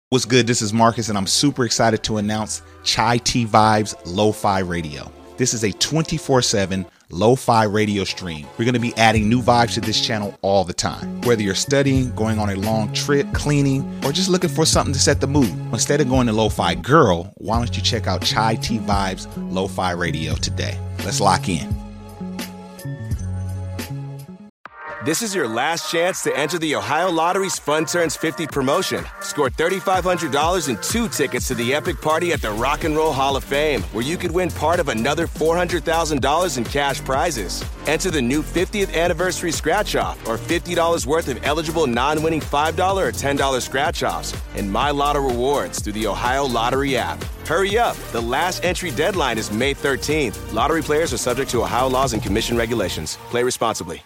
What's good? This is Marcus, and I'm super excited to announce Chai Tea Vibes Lo-Fi Radio. This is a 24/7 lo-fi radio stream. We're going to be adding new vibes to this channel all the time. Whether you're studying, going on a long trip, cleaning, or just looking for something to set the mood. Instead of going to Lo-Fi Girl, why don't you check out Chai Tea Vibes Lo-Fi Radio today? Let's lock in. This is your last chance to enter the Ohio Lottery's Fun Turns 50 promotion. Score $3,500 and 2 tickets to the epic party at the Rock and Roll Hall of Fame, where you could win part of another $400,000 in cash prizes. Enter the new 50th anniversary scratch-off or $50 worth of eligible non-winning $5 or $10 scratch-offs and My Lotto rewards through the Ohio Lottery app. Hurry up. The last entry deadline is May 13th. Lottery players are subject to Ohio laws and commission regulations. Play responsibly.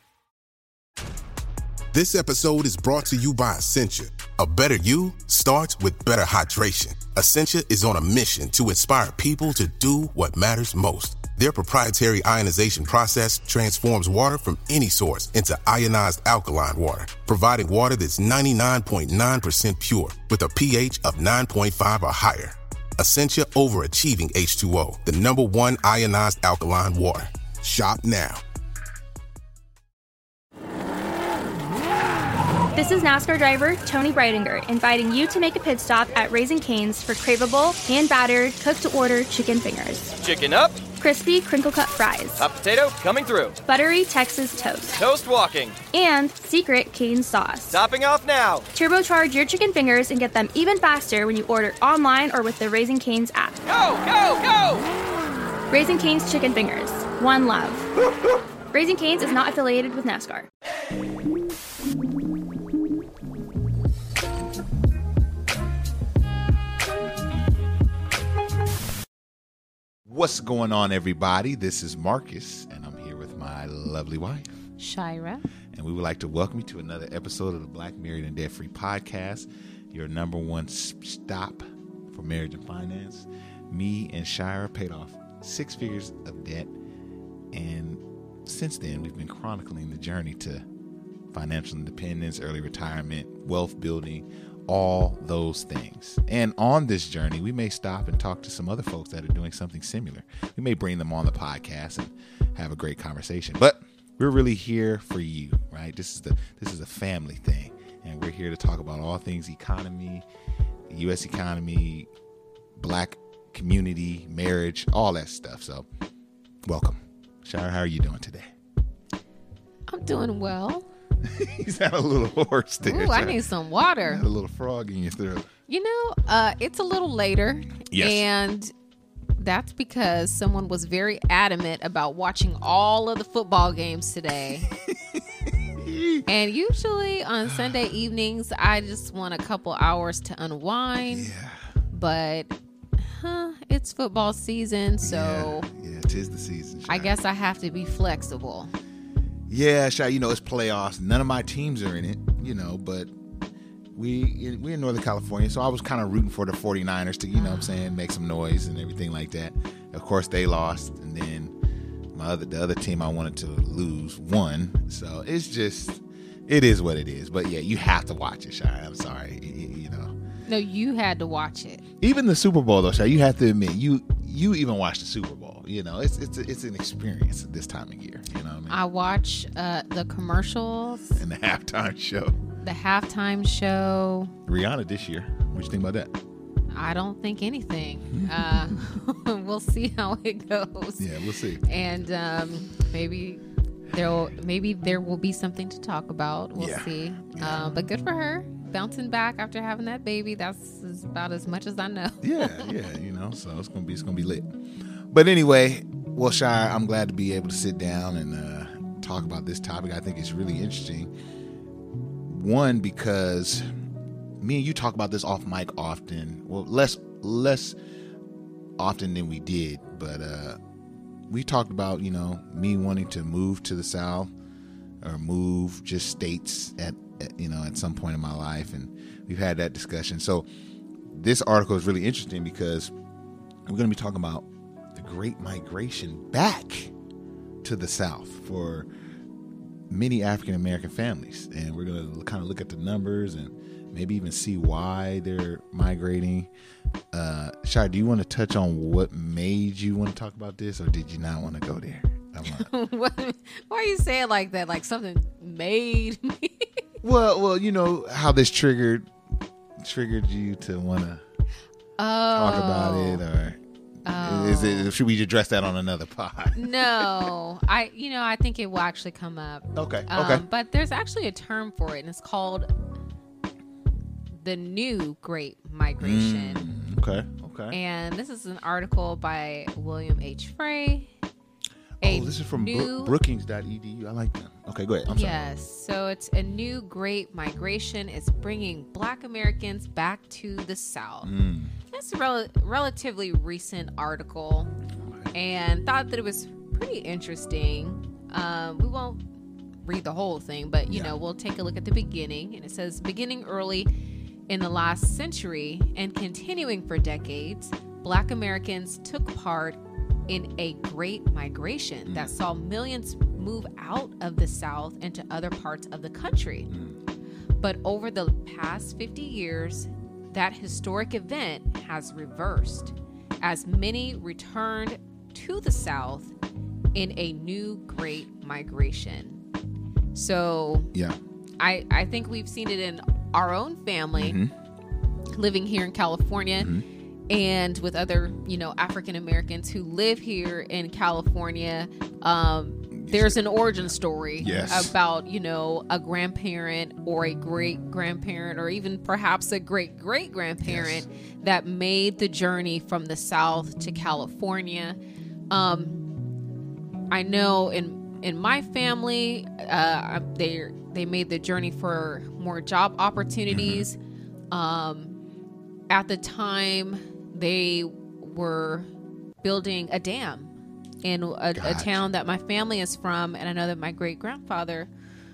This episode is brought to you by Essentia. A better you starts with better hydration. Essentia is on a mission to inspire people to do what matters most. Their proprietary ionization process transforms water from any source into ionized alkaline water, providing water that's 99.9% pure with a pH of 9.5 or higher. Essentia overachieving H2O, the #1 ionized alkaline water. Shop now. This is NASCAR driver Tony Breidinger inviting you to make a pit stop at Raising Cane's for craveable, hand-battered, cooked-to-order chicken fingers. Chicken up. Crispy, crinkle-cut fries. Hot potato coming through. Buttery Texas toast. Toast walking. And secret Cane sauce. Topping off now. Turbocharge your chicken fingers and get them even faster when you order online or with the Raising Cane's app. Go, go, go! Raising Cane's chicken fingers. One love. Raising Cane's is not affiliated with NASCAR. What's going on, everybody? This is Marcus, and I'm here with my lovely wife, Shira. And we would like to welcome you to another episode of the Black Married and Debt Free Podcast, your #1 stop for marriage and finance. Me and Shira paid off 6 figures of debt, and since then, we've been chronicling the journey to financial independence, early retirement, wealth building, all those things. And on this journey, we may stop and talk to some other folks that are doing something similar. We may bring them on the podcast and have a great conversation. But we're really here for you, right? This is a family thing, and we're here to talk about all things economy, U.S. economy, Black community, marriage, all that stuff. So, welcome, Shira. How are you doing today? I'm doing well. You sound a little hoarse there. Ooh, I need some water. A little frog in your throat. You know, it's a little later. Yes. And that's because someone was very adamant about watching all of the football games today. And usually on Sunday evenings, I just want a couple hours to unwind. Yeah. But it's football season, so yeah, it is the season. Shai. I guess I have to be flexible. Yeah, Shai, it's playoffs. None of my teams are in it, but we're in Northern California, so I was kind of rooting for the 49ers to, what I'm saying, make some noise and everything like that. Of course, they lost, and then the other team I wanted to lose won. So it's just, it is what it is. But yeah, you have to watch it, Shai. I'm sorry, No, you had to watch it. Even the Super Bowl, though, Shai, you have to admit, you even watch the Super Bowl. It's an experience at this time of year. You know what I mean? I watch the commercials. And the halftime show. The halftime show. Rihanna this year. What you think about that? I don't think anything. We'll see how it goes. Yeah, we'll see. And maybe there will be something to talk about. We'll see. Yeah. But good for her. Bouncing back after having that baby. That's about as much as I know. Yeah. So it's gonna be lit. But anyway, well, Shire, I'm glad to be able to sit down and talk about this topic. I think it's really interesting. One, because me and you talk about this off mic often. Well, less often than we did, but we talked about me wanting to move to the South or move just states at some point in my life, and we've had that discussion. So this article is really interesting because we're going to be talking about the Great Migration back to the South for many African American families, and we're going to kind of look at the numbers and maybe even see why they're migrating. Shai, do you want to touch on what made you want to talk about this, or did you not want to go there? Why are you saying like that? Like something made me? Well, you know how this triggered you to want to talk about it, or should we address that on another pod? No, I think it will actually come up. Okay. But there's actually a term for it, and it's called the New Great Migration. Okay. And this is an article by William H. Frey. This is from Brookings.edu. I like that. Okay, go ahead. I'm sorry. Yes. So it's a new great migration. It's bringing Black Americans back to the South. It's a relatively recent article, and thought that it was pretty interesting. We won't read the whole thing, but you know, we'll take a look at the beginning. And it says, beginning early in the last century and continuing for decades, Black Americans took part in a great migration that saw millions move out of the South into other parts of the country. But over the past 50 years, that historic event has reversed as many returned to the South in a new great migration. So I think we've seen it in our own family living here in California. And with other, African Americans who live here in California, there's an origin story about, a grandparent or a great grandparent or even perhaps a great great grandparent that made the journey from the South to California. I know in my family, they made the journey for more job opportunities. At the time, they were building a dam in a town that my family is from, and I know that my great grandfather,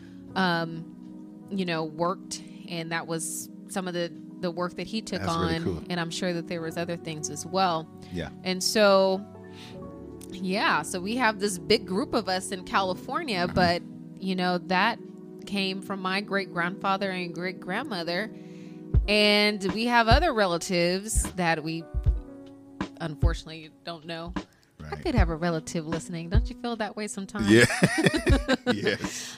worked, and that was some of the work that he took on. Really cool. And I'm sure that there was other things as well. Yeah. And so, so we have this big group of us in California, but that came from my great grandfather and great grandmother. And we have other relatives that we unfortunately don't know. Right. I could have a relative listening. Don't you feel that way sometimes? Yeah. Yes.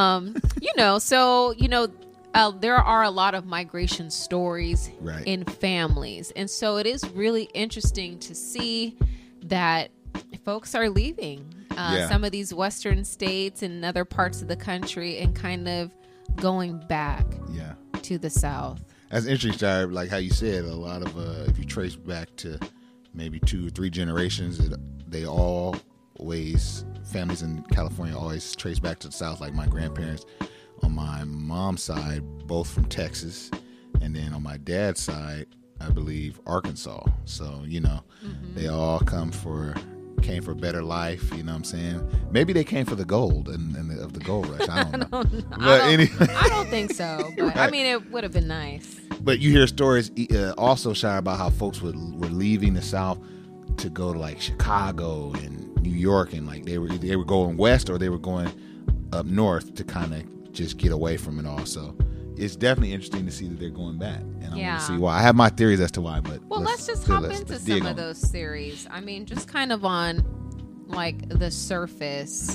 There are a lot of migration stories in families. And so it is really interesting to see that folks are leaving some of these Western states and other parts of the country and kind of going back to the South. That's interesting, like how you said, a lot of, if you trace back to maybe 2 or 3 generations, families in California always trace back to the South. Like my grandparents on my mom's side, both from Texas, and then on my dad's side, I believe Arkansas. So, they all came for a better life, you know what I'm saying? Maybe they came for the gold and of the gold rush. I don't know. I don't think so. But I mean, it would have been nice. But you hear stories also, Shai, about how folks were leaving the South to go to like Chicago and New York, and like they were going west or they were going up north to kind of just get away from it all. So it's definitely interesting to see that they're going back, and I want to see why. I have my theories as to why, but let's just hop into some of those theories. I mean, just kind of on like the surface.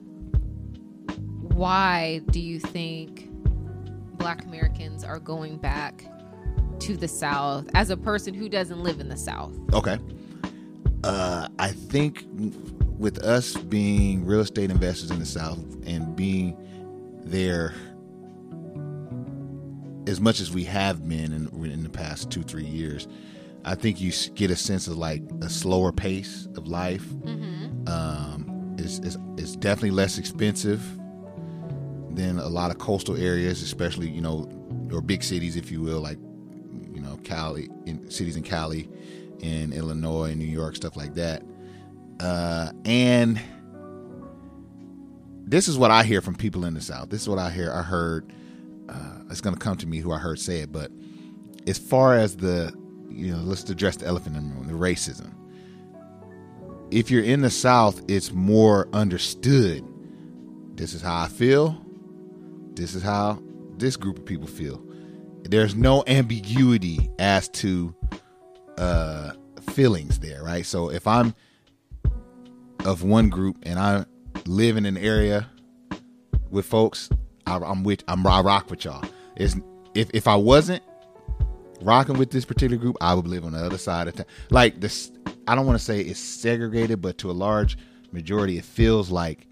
Why do you think Black Americans are going back to the South as a person who doesn't live in the South? Okay. I think with us being real estate investors in the South and being there as much as we have been in the past 2-3 years, I think you get a sense of like a slower pace of life. It's definitely less expensive than a lot of coastal areas, especially, or big cities, if you will, like, Cali, cities in Cali, in Illinois, and New York, stuff like that. And this is what I hear from people in the South. This is what I heard. It's going to come to me who I heard say it, but as far as let's address the elephant in the room, the racism. If you're in the South, it's more understood. This is how I feel. This is how this group of people feel. there's no ambiguity as to feelings there, right? So if I'm of one group and I live in an area with folks, I rock with y'all. If I wasn't rocking with this particular group, I would live on the other side of town. Like this, I don't want to say it's segregated, but to a large majority, it feels like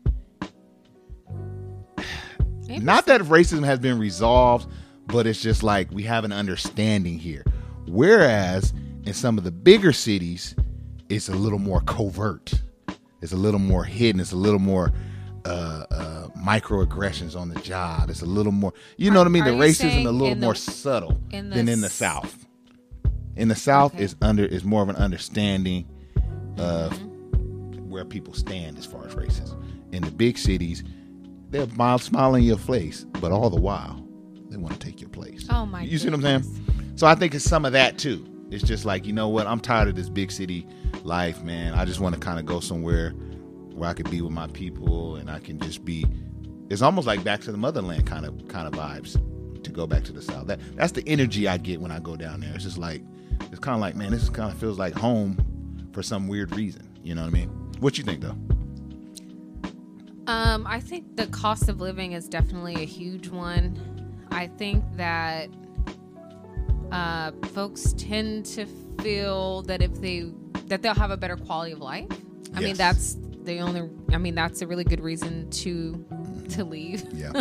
not that racism has been resolved, but it's just like we have an understanding here. Whereas in some of the bigger cities, it's a little more covert. It's a little more hidden. It's a little more microaggressions on the job. It's a little more, you know what I mean? The racism a little more subtle than in the South. In the South, is more of an understanding of where people stand as far as racism. In the big cities, they're smiling in your face, but all the while, they want to take your place. Oh my! You see what I'm saying? So I think it's some of that too. It's just like, you know what? I'm tired of this big city life, man. I just want to kind of go somewhere where I could be with my people and I can just be. It's almost like back to the motherland kind of vibes. To go back to the South, that's the energy I get when I go down there. It's just like, it's kind of like, man, this kind of feels like home for some weird reason. You know what I mean? What you think though? I think the cost of living is definitely a huge one. I think that folks tend to feel that they'll have a better quality of life. I mean, that's a really good reason to leave. Yeah.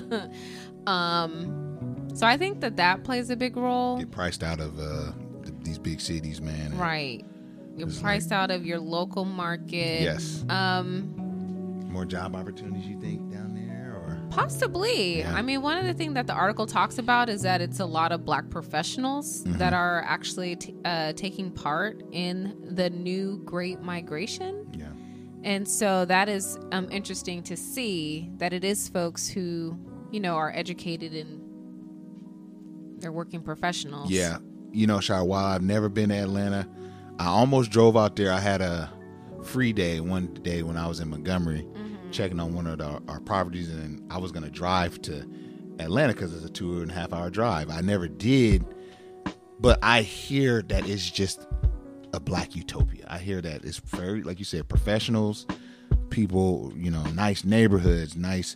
So I think that plays a big role. Get priced out of these big cities, man. Right. You're priced out of your local market. Yes. More job opportunities, you think, down there? Or possibly. Yeah. I mean, one of the things that the article talks about is that it's a lot of Black professionals that are actually taking part in the new Great Migration. Yeah. And so that is interesting to see that it is folks who, are educated and they're working professionals. Yeah. Shar, while I've never been to Atlanta, I almost drove out there. I had a free day one day when I was in Montgomery checking on one of our properties, and I was going to drive to Atlanta because it's a 2.5 hour drive. I never did, but I hear that it's just a Black utopia. I hear that it's very, like you said, professionals, people, nice neighborhoods, nice,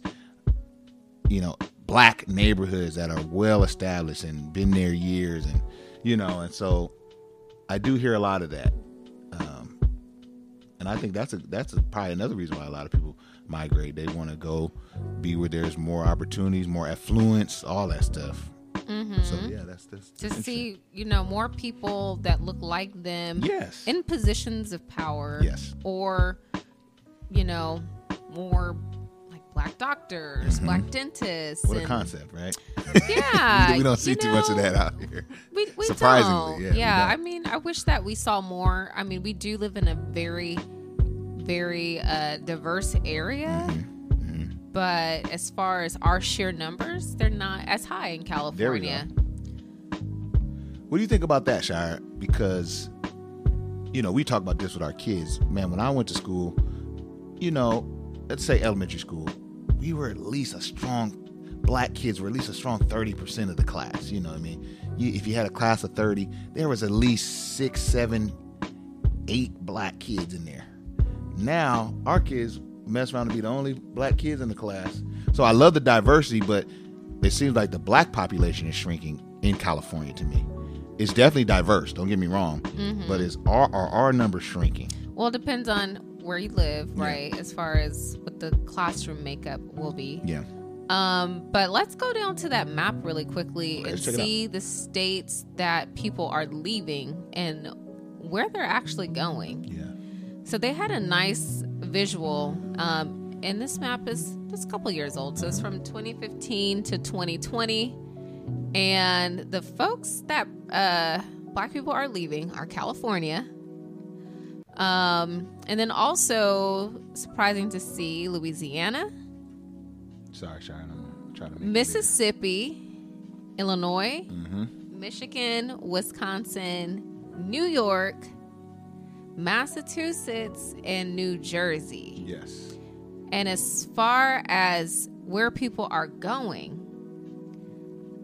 Black neighborhoods that are well established and been there years, and and so I do hear a lot of that, and I think that's probably another reason why a lot of people migrate. They want to go be where there's more opportunities, more affluence, all that stuff. So yeah, that's to see more people that look like them. Yes. In positions of power. Yes. Or more like Black doctors, Black dentists. What a concept, right? Yeah. We don't see too much of that out here. We surprisingly don't. Yeah. I mean, I wish that we saw more. I mean, we do live in a very, very diverse area. But as far as our sheer numbers, they're not as high in California. What do you think about that, Shire? Because, we talk about this with our kids. Man, when I went to school, let's say elementary school, we were at least Black kids were at least a strong 30% of the class. You know what I mean? If you had a class of 30, there was at least 6, 7, 8 Black kids in there. Now, our kids mess around to be the only Black kids in the class. So I love the diversity, but it seems like the Black population is shrinking in California to me. It's definitely diverse, don't get me wrong, but are our numbers shrinking? Well, it depends on where you live, right? As far as what the classroom makeup will be. Yeah. But let's go down to that map really quickly and see the states that people are leaving and where they're actually going. Yeah. So they had a nice visual, and this map is just a couple years old. So it's from 2015 to 2020. And the folks that Black people are leaving are California. And then also, surprising to see, Louisiana. Sorry, Sharon, I'm trying to make Mississippi, Illinois, Michigan, Wisconsin, New York, Massachusetts, and New Jersey. Yes. And as far as where people are going,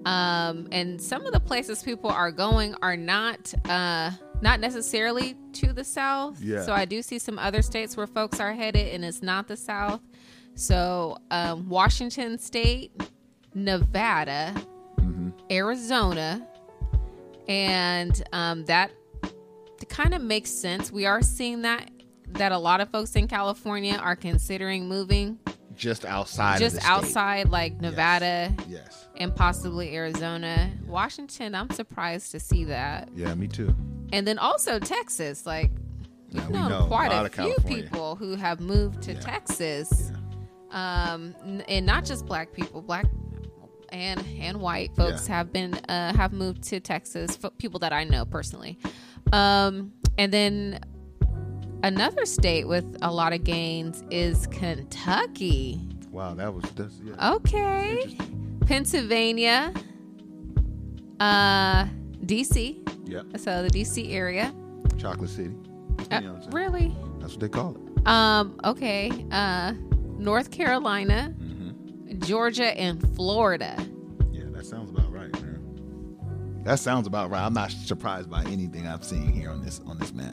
And some of the places people are going are not necessarily to the South. Yeah. So I do see some other states where folks are headed, and it's not the South. So Washington State, Nevada, Arizona, and that kind of makes sense. We are seeing that a lot of folks in California are considering moving Just outside just of the state. outside, like Nevada Yes. and possibly Arizona. Washington, I'm surprised to see that. Yeah, me too. And then also Texas, like Yeah, we've we known know quite lot a of few California. people who have moved to Texas. And not just black people, black and white folks have moved to Texas. People that I know personally. And then another state with a lot of gains is Kentucky. Wow, that's Okay. interesting. Pennsylvania, DC. Yep. So the DC area. Chocolate City. You know what I'm saying? Really? That's what they call it. Okay. North Carolina, Georgia, and Florida. Yeah, that sounds about right, man. That sounds about right. I'm not surprised by anything I'm seeing here on this map.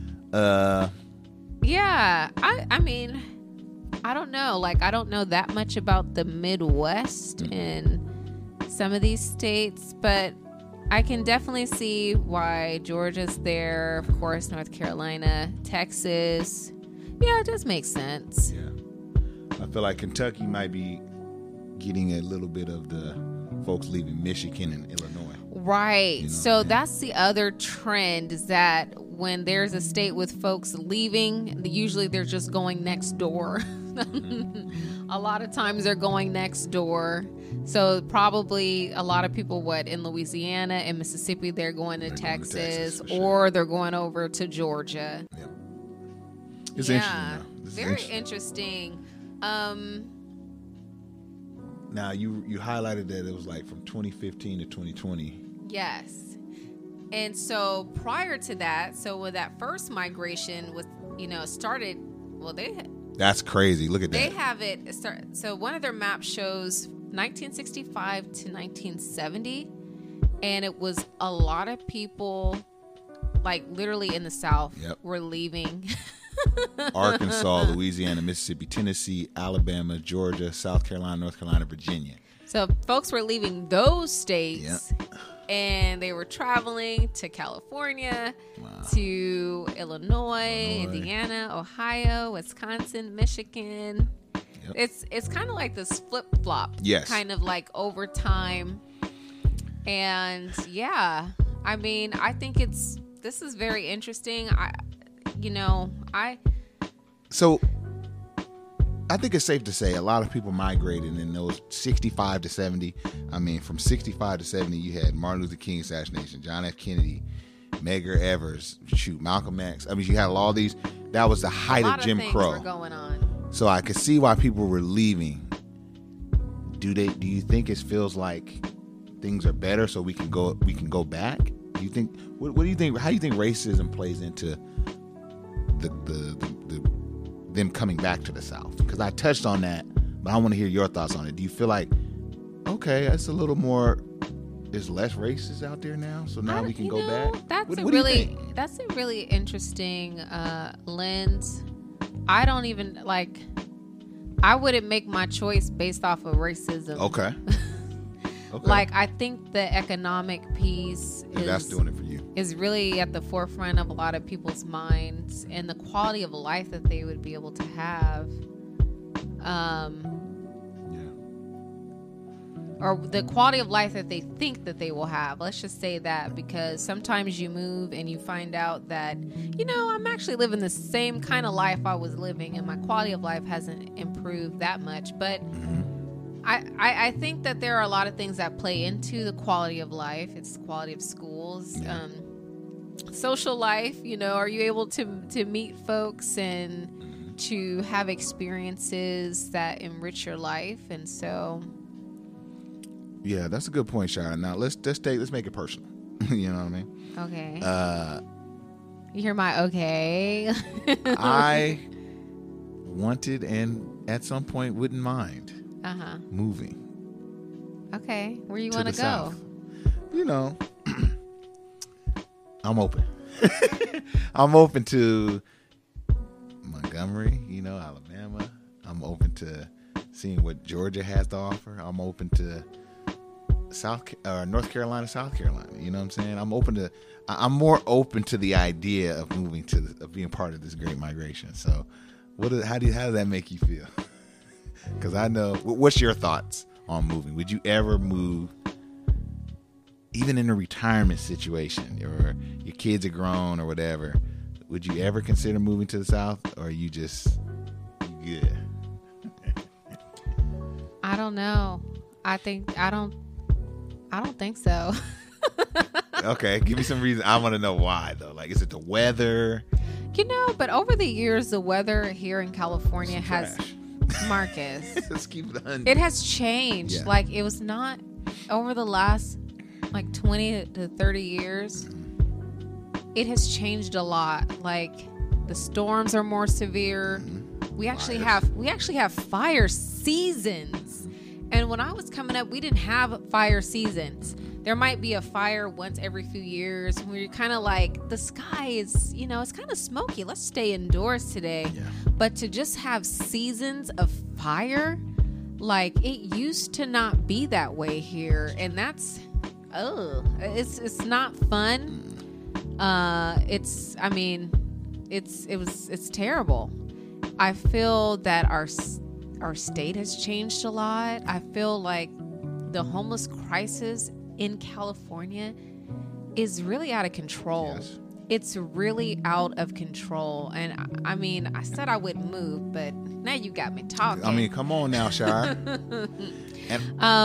Yeah. I mean, I don't know. Like, I don't know that much about the Midwest in some of these states, but I can definitely see why Georgia's there. Of course, North Carolina, Texas. Yeah, it does make sense. Yeah. I feel like Kentucky might be getting a little bit of the folks leaving Michigan and Illinois. Right. You know, So yeah. that's the other trend, is that when there's a state with folks leaving, usually they're just going next door. A lot of times they're going next door. So probably a lot of people, in Louisiana and Mississippi, they're going to Texas, for sure. or they're going over to Georgia. Yep. It's Yeah, interesting, though. This is very interesting. interesting. Now, you highlighted that it was like from 2015 to 2020. Yes. And so prior to that, so when that first migration was, started, That's crazy. Look at they that. have it start. So one of their maps shows 1965 to 1970, and it was a lot of people, like literally in the South, Yep. were leaving. Arkansas, Louisiana, Mississippi, Tennessee, Alabama, Georgia, South Carolina, North Carolina, Virginia. So folks were leaving those states, and they were traveling to California, to Illinois, Indiana, Ohio, Wisconsin, Michigan. Yep. It's kind of like this flip flop, Yes. kind of like over time. And yeah, I mean, I think this is very interesting. So I think it's safe to say a lot of people migrated in those 65 to 70. I mean, from 65 to 70, you had Martin Luther King assassination, John F. Kennedy, Medgar Evers, Malcolm X. I mean, you had all these. That was the height of Jim Crow. Were going on. So I could see why people were leaving. Do you think it feels like things are better so we can go back? Do you think what do you think, how do you think racism plays into the them coming back to the South? Because I touched on that, but I want to hear your thoughts on it. Do you feel like, okay, it's a little more, there's less racists out there now, so now we can go back? That's What a do you really think? that's a really interesting lens. I don't even I wouldn't make my choice based off of racism. Okay. Like, I think the economic piece that's doing it for you. is really at the forefront of a lot of people's minds, and the quality of life that they would be able to have. Or the quality of life that they think that they will have. Let's just say that, because sometimes you move and you find out that, I'm actually living the same kind of life I was living, and my quality of life hasn't improved that much. But I think that there are a lot of things that play into the quality of life. It's the quality of schools, social life. Are you able to meet folks and to have experiences that enrich your life? And so... Yeah, that's a good point, Shara. Now let's make it personal. You know what I mean? Okay. You hear my okay? I wanted and at some point wouldn't mind moving. Okay, where you to want the to go? South. You know, I'm open. I'm open to Montgomery, Alabama. I'm open to seeing what Georgia has to offer. I'm open to North Carolina, South Carolina. You know what I'm saying? I'm more open to the idea of moving of being part of this great migration. So, how does that make you feel? Because I know, what's your thoughts on moving? Would you ever move, even in a retirement situation, or your kids are grown or whatever? Would you ever consider moving to the South, or are you just good? I don't know. I don't think so. Okay, give me some reason. I want to know why though. Like, is it the weather? But over the years, the weather here in California has, Marcus. Let's keep it 100. It has changed. Yeah. Like, it was not over the last 20 to 30 years. It has changed a lot. Like, the storms are more severe. We actually have fire seasons. And when I was coming up, we didn't have fire seasons. There might be a fire once every few years where you're kind of like, the sky is, it's kind of smoky. Let's stay indoors today. Yeah. But to just have seasons of fire, like, it used to not be that way here. And that's, it's not fun. It's terrible. I feel that our state has changed a lot. I feel like the homeless crisis in California is really out of control. Yes. It's really out of control. And I said I wouldn't move, but now you got me talking. Come on now, Shire. Okay.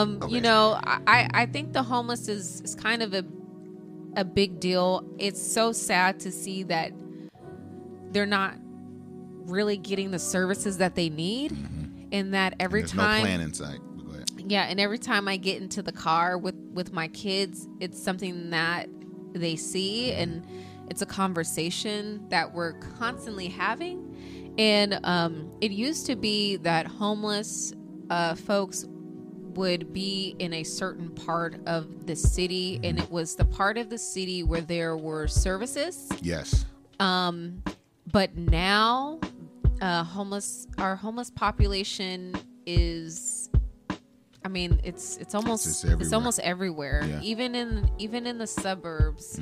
I think the homeless is kind of a big deal. It's so sad to see that they're not really getting the services that they need, and that every There's time no plan in sight. Go ahead. Yeah, and every time I get into the car with my kids, it's something that they see, and it's a conversation that we're constantly having. And it used to be that homeless folks would be in a certain part of the city, and it was the part of the city where there were services. Yes. But now, our homeless population is, it's almost everywhere. Yeah. Even in the suburbs.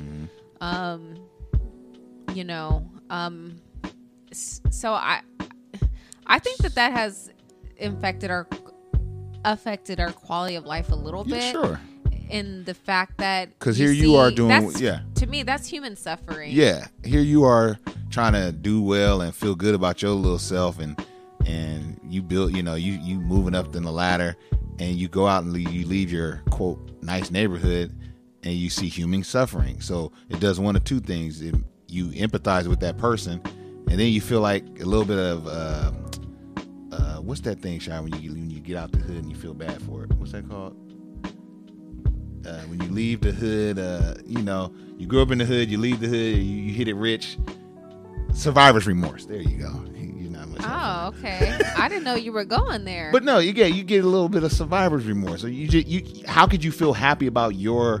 So I think that has affected our quality of life a little bit. Yeah, sure. In the fact that, because here you are doing, to me, that's human suffering. Yeah, here you are trying to do well and feel good about your little self, and you build, you moving up in the ladder, and you go out and you leave your quote nice neighborhood, and you see human suffering. So it does one of two things: you empathize with that person, and then you feel like a little bit of what's that thing, Shy, when you get out the hood and you feel bad for it? What's that called? When you leave the hood, you grew up in the hood, you leave the hood, you hit it rich. Survivor's remorse. There you go. You're not much. Oh, okay. I didn't know you were going there. But no, you get a little bit of survivor's remorse. So how could you feel happy about your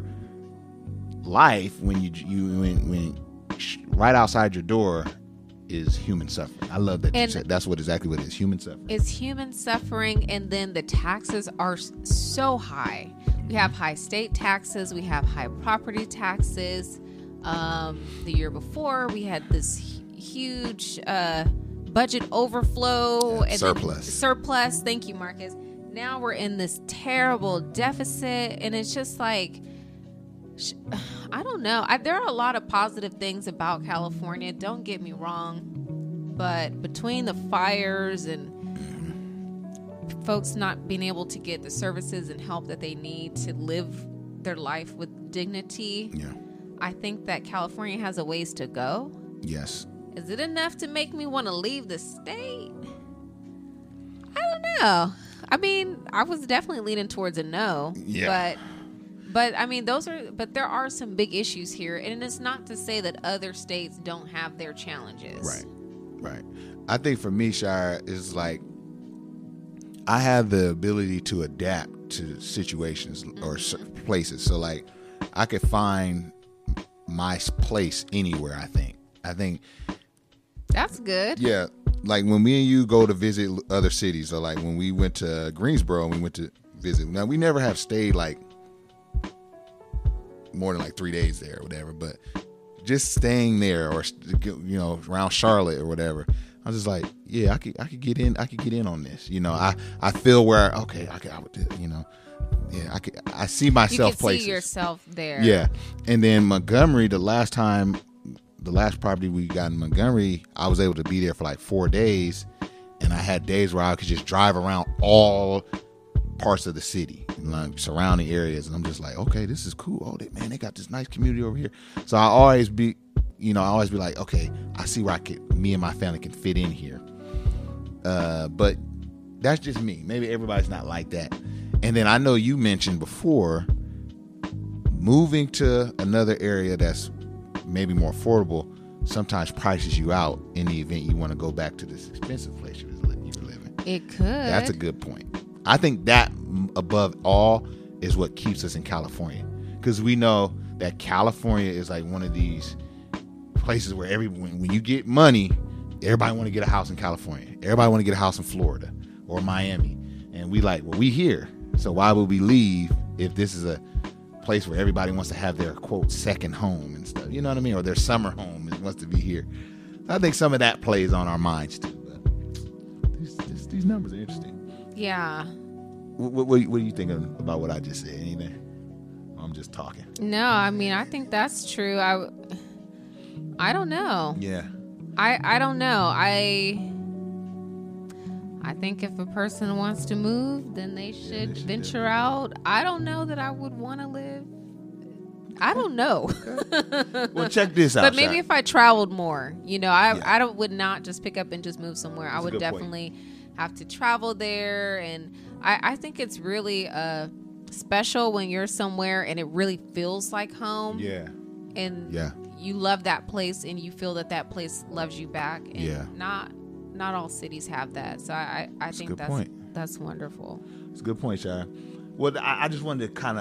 life when when right outside your door is human suffering? I love that you said that's exactly what it is. Human suffering. It's human suffering, and then the taxes are so high. We have high state taxes. We have high property taxes. The year before, we had this huge budget overflow and surplus. Thank you, Marcus. Now we're in this terrible deficit, and it's just like, I don't know. There are a lot of positive things about California. Don't get me wrong, but between the fires and folks not being able to get the services and help that they need to live their life with dignity, I think that California has a ways to go. Yes. Is it enough to make me want to leave the state? I don't know. I was definitely leaning towards a no. Yeah. But there are some big issues here, and it's not to say that other states don't have their challenges. Right. I think for me, Shire, is like, I have the ability to adapt to situations or places. So like I could find my place anywhere. I think That's good. yeah, like when me and you go to visit other cities, or like when we went to Greensboro and we went to visit. Now we never have stayed like more than like 3 days there or whatever, but just staying there, or around Charlotte or whatever, I was just like, yeah, I could get in on this. I feel where I would, I see myself You can places. see yourself there. Yeah, and then Montgomery, the last property we got in Montgomery, I was able to be there for like 4 days, and I had days where I could just drive around all parts of the city, like surrounding areas, and I'm just like, okay, this is cool. Oh, they got this nice community over here. So I always be like, okay, I see where me and my family can fit in here. But that's just me. Maybe everybody's not like that. And then I know you mentioned before moving to another area that's maybe more affordable sometimes prices you out in the event you want to go back to this expensive place you were living. It could. That's a good point. I think that above all is what keeps us in California, because we know that California is like one of these places where when you get money, everybody want to get a house in California. Everybody want to get a house in Florida or Miami, and we here. So why would we leave if this is a place where everybody wants to have their quote second home and stuff? You know what I mean? Or their summer home and wants to be here. I think some of that plays on our minds too. But these numbers are interesting. Yeah. What do you think about what I just said? Anything? I'm just talking. No, I mean, I think that's true. I don't know. Yeah. I don't know. I think if a person wants to move, then they should venture out. I don't know that I would want to live. I don't know. Well, check this out. But maybe Shaq. if I traveled more, I would not just pick up and just move somewhere. I would definitely have to travel there, and I think it's really special when you're somewhere and it really feels like home. Yeah. And you love that place, and you feel that place loves you back. And not all cities have that. So I think that's wonderful. It's a good point, Shire. Well, I just wanted to kind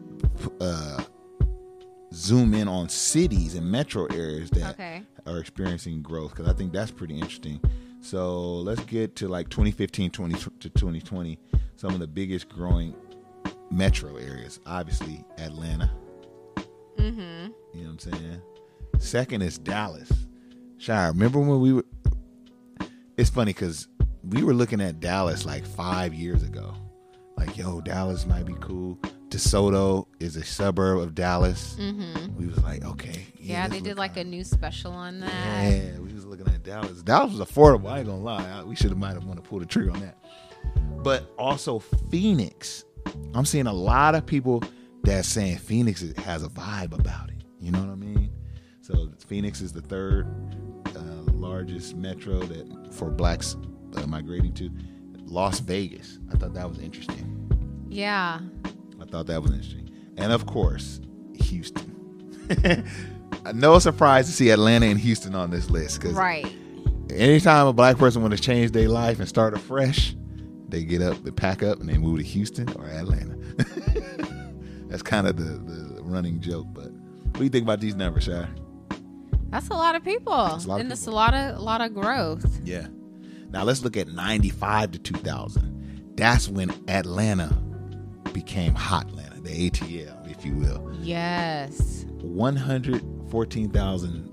of zoom in on cities and metro areas that are experiencing growth, because I think that's pretty interesting. So let's get to like 2015 to 2020, some of the biggest growing metro areas. Obviously, Atlanta. Mm-hmm. You know what I'm saying? Second is Dallas. Shire, remember when we were... It's funny because we were looking at Dallas like 5 years ago. Like, yo, Dallas might be cool. DeSoto is a suburb of Dallas. Mm-hmm. We was like, okay. Yeah, they did like a new special on that. Yeah, we was looking at Dallas. Dallas was affordable. I ain't gonna lie. We might have wanted to pull the trigger on that. But also Phoenix. I'm seeing a lot of people that's saying Phoenix has a vibe about it. You know what I mean? So Phoenix is the third largest metro for blacks migrating to. Las Vegas. I thought that was interesting. Yeah. I thought that was interesting. And of course, Houston. No surprise to see Atlanta and Houston on this list. Cause anytime a black person wants to change their life and start afresh, they get up, they pack up, and they move to Houston or Atlanta. That's kind of the running joke. But what do you think about these numbers, Shai? That's a lot of people. It's a lot of growth. Yeah. Now let's look at 95 to 2000. That's when Atlanta became Hot Atlanta, the ATL, if you will. Yes. 114,000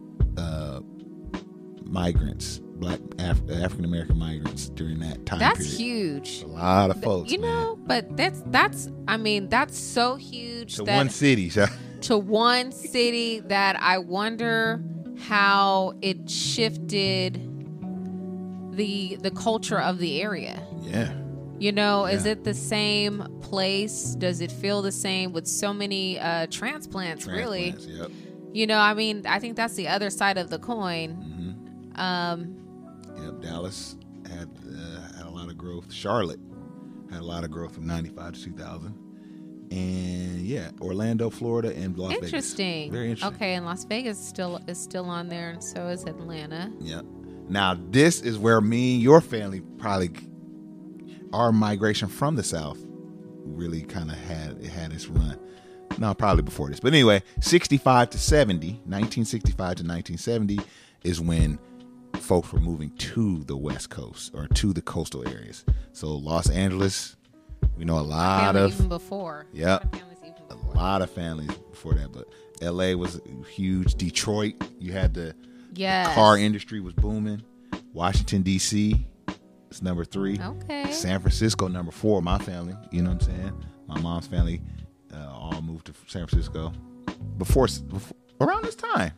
migrants, black African American migrants during that time period. That's huge. A lot of folks, but that's so huge. To one city, to one city that I wonder how it shifted the culture of the area. Yeah. Is it the same place? Does it feel the same with so many transplants really? Yep. I think that's the other side of the coin. Mm-hmm. Dallas had a lot of growth. Charlotte had a lot of growth from 95 to 2000. And Orlando, Florida, and Las Vegas. Interesting. Very interesting. Okay, and Las Vegas is still on there, and so is Atlanta. Yeah. Now this is where me and your family probably, our migration from the South, really kind of had its run. No, probably before this. But anyway, 65 to 70, 1965 to 1970 is when folks were moving to the West Coast or to the coastal areas. So Los Angeles, we know a lot of even before. Yep. A lot of families before that, but LA was huge. Detroit, you had the car industry was booming. Washington D.C. is number 3. Okay. San Francisco, number 4. My family, you know what I'm saying? My mom's family all moved to San Francisco before around this time.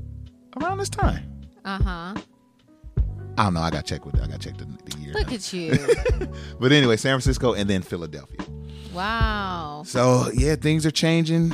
Uh-huh. I don't know. I got to check the year. Look at you. But anyway, San Francisco and then Philadelphia. Wow. So yeah, things are changing.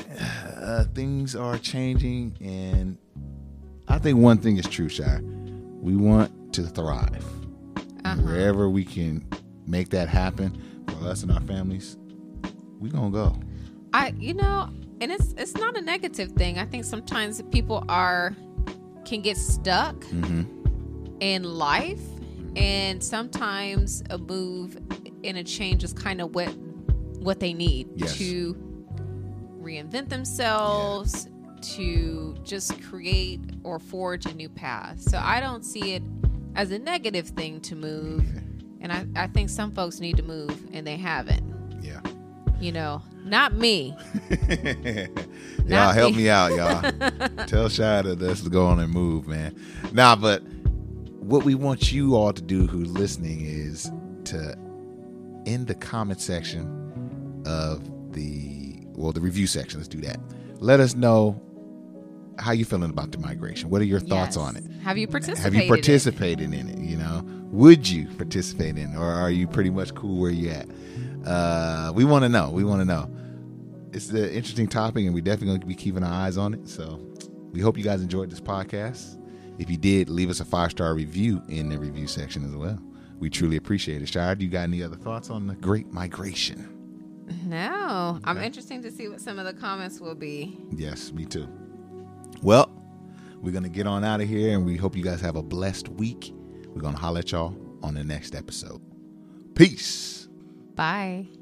And I think one thing is true, Shire. We want to thrive. And wherever we can make that happen for us and our families, we gonna go. And it's not a negative thing. I think sometimes people can get stuck in life, and sometimes a move and a change is kind of what they need to reinvent themselves, to just create or forge a new path. So I don't see it as a negative thing to move, and I think some folks need to move and they haven't. Yeah. Not me. Y'all help me out, y'all. Tell Shia to let's go on and move, man. But what we want you all to do who's listening is to, in the comment section of the review section, let's do that. Let us know how you feeling about the migration. What are your thoughts on it? Have you participated? Have you participated in it? Would you participate in it, or are you pretty much cool where you at? We want to know. It's an interesting topic, and we definitely going to be keeping our eyes on it. So we hope you guys enjoyed this podcast. If you did, leave us a 5-star review in the review section as well. We truly appreciate it. Shire, do you got any other thoughts on the Great Migration? No. Okay. I'm interested to see what some of the comments will be. Yes, me too. Well, we're going to get on out of here, and we hope you guys have a blessed week. We're going to holler at y'all on the next episode. Peace. Bye.